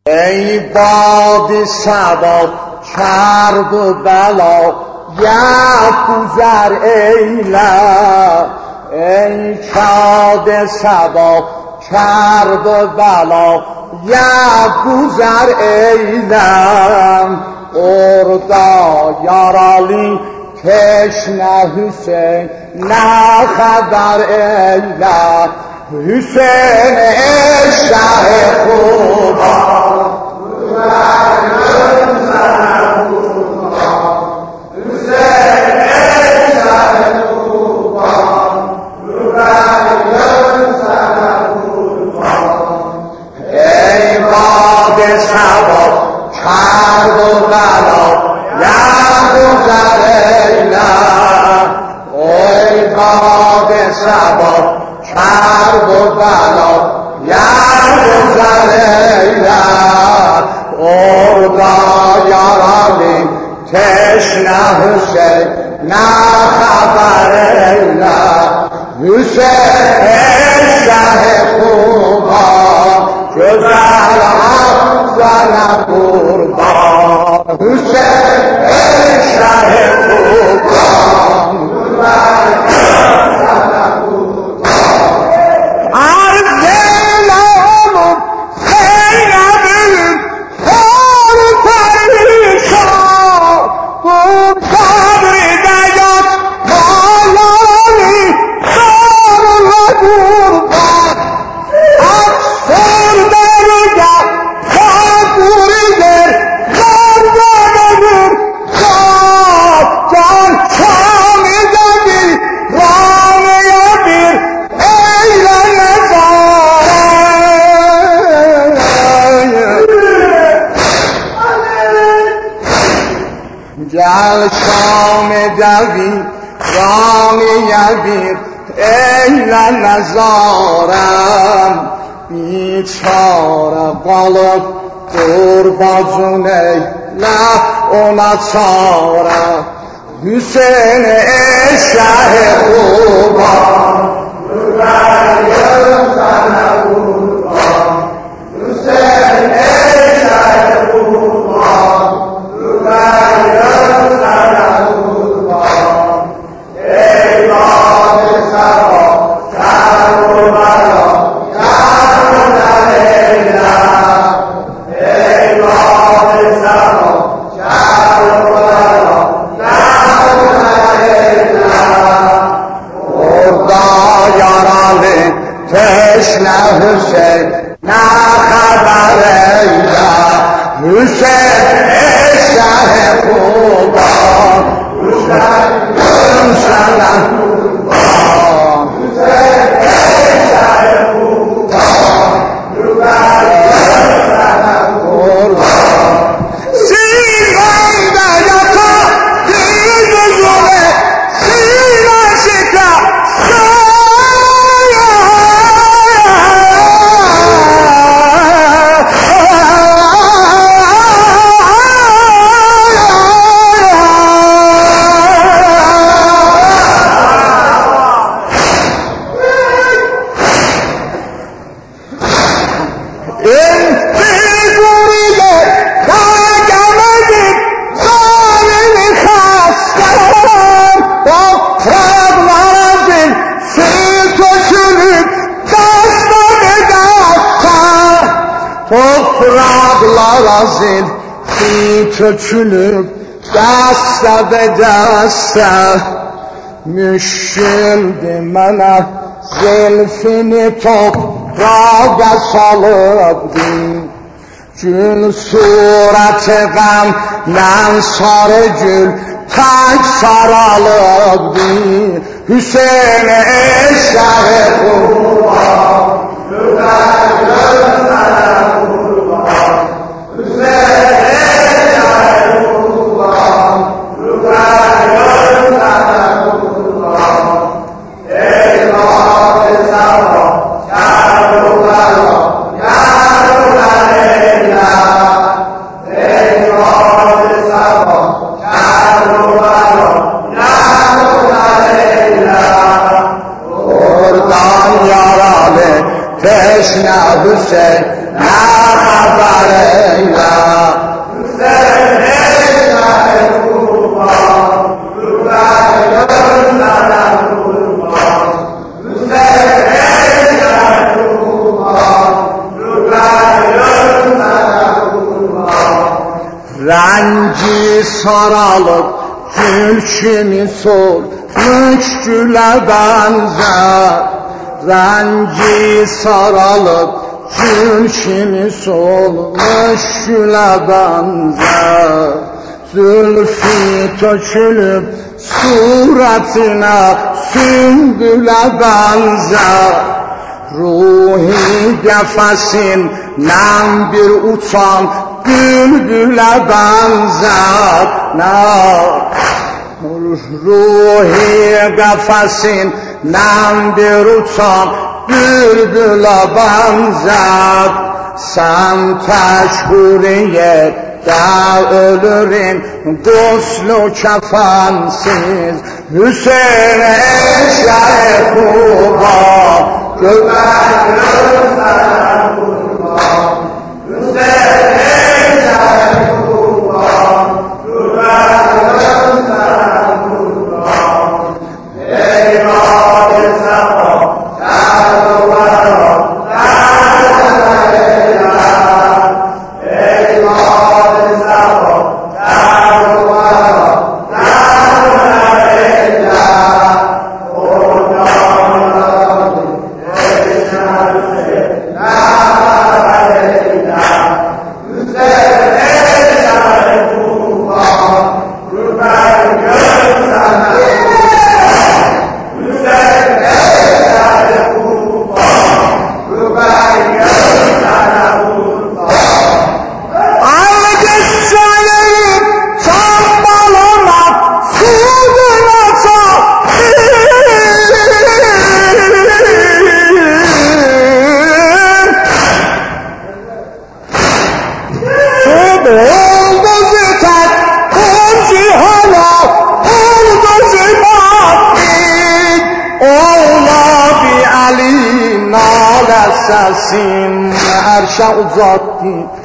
ای باد صبا کرب و بلا یک گذر ایله، ای شاد صبا کرب و بلا یک گذر ایله. اردا یارالی تشنه حسین نه خبر ایله، حسین ای شه خوبا کرب و بلا یک گذر ایله، ای باد صبا کرب و بلا یک گذر ایله. اردا یارالی تشنه حسین نه خبر ایله، حسین ای شه خوبا جزر افضل قربان، حسین ای شه خوبان جل شام دوی رانی یبیر ایله نزارم، بیچاره قالب قربازون ایله ona çare. Hüseyin ey شه خوبان mübarek sana kurban، Hüseyin ey شه خوبان mübarek sana kurban. Ey bad sabah kerb و bela yar güzel eyle، ey bad sabah kerb و bela yar güzel eyle. Orada yaralı teşne Hüseyin ne haber eyle، Hüseyin ey شه خوبان Hüseyin sana kurban، Hüseyin ey شه خوبان mübarek sana kurban. Sinanda yatar yüzüne sinan şeker topraklar azil tökülüp dasta be dasta, müşküldü mana zelfini toprağa salıpdı. Gül suratı gamdan sarı gül tak saralıpdı. Hüseyin ey شه kurban mübarek sana kurban، Hüseyin ey شه kurban mübarek sana kurban. Ey bad sabah kerb و bela yar güzel eyle، ey bad sabah kerb و bela yar güzel eyle. Oradan yaralı teşne Hüseyin Rengi saralıp gülşini solmuş güle benzer. Rengi saralıp gülşini solmuş güle benzer. Zülfü tökülüp suratına sümbüle benzer. Ruhi qəfəsindən bir uçan bülbülə bənzər. Ruhi qəfəsindən bir uçan bülbülə bənzər. Sən tək hürriyyətdə ölürün qoslu kəfənsiz. Hüseyin eşəyi Quba Göbəkdir sənə qurban, Hüseyin eşəyi Quba Göbəkdir sənə qurban. Eyvah səfa, kərvəra, kərvəra. Eyvah səfa, kərvəra, kərvəra. Səsin ərşə uzatdı